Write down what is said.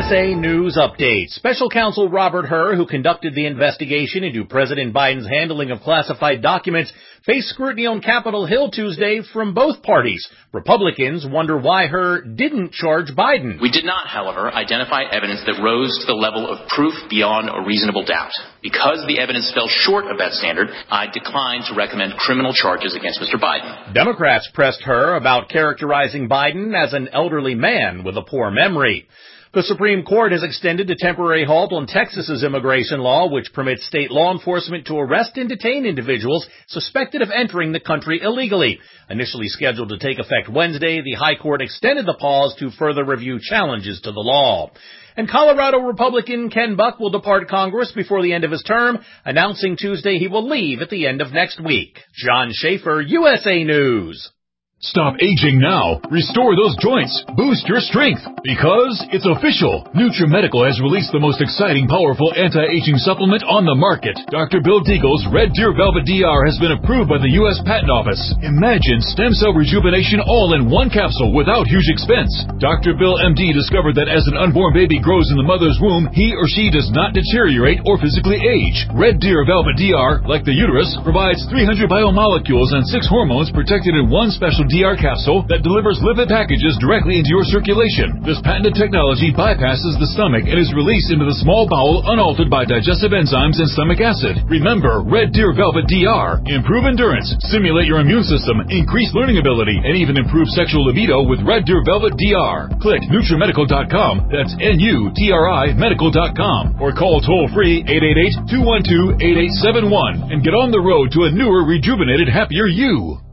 USA News Update. Special Counsel Robert Hur, who conducted the investigation into President Biden's handling of classified documents, faced scrutiny on Capitol Hill Tuesday from both parties. Republicans wonder why Hur didn't charge Biden. We did not, however, identify evidence that rose to the level of proof beyond a reasonable doubt. Because the evidence fell short of that standard, I declined to recommend criminal charges against Mr. Biden. Democrats pressed Hur about characterizing Biden as an elderly man with a poor memory. The Supreme Court has extended a temporary halt on Texas's immigration law, which permits state law enforcement to arrest and detain individuals suspected of entering the country illegally. Initially scheduled to take effect Wednesday, the High Court extended the pause to further review challenges to the law. And Colorado Republican Ken Buck will depart Congress before the end of his term, announcing Tuesday he will leave at the end of next week. John Schaefer, USA News. Stop aging now. Restore those joints. Boost your strength. Because it's official. NutriMedical has released the most exciting, powerful anti-aging supplement on the market. Dr. Bill Deagle's Red Deer Velvet DR has been approved by the U.S. Patent Office. Imagine stem cell rejuvenation all in one capsule without huge expense. Dr. Bill MD discovered that as an unborn baby grows in the mother's womb, he or she does not deteriorate or physically age. Red Deer Velvet DR, like the uterus, provides 300 biomolecules and 6 hormones protected in one special DR capsule that delivers lipid packages directly into your circulation. This patented technology bypasses the stomach and is released into the small bowel unaltered by digestive enzymes and stomach acid. Remember, Red Deer Velvet DR. Improve endurance, stimulate your immune system, increase learning ability, and even improve sexual libido with Red Deer Velvet DR. Click NutriMedical.com, that's NUTRI Medical.com, or call toll-free 888-212-8871 and get on the road to a newer, rejuvenated, happier you.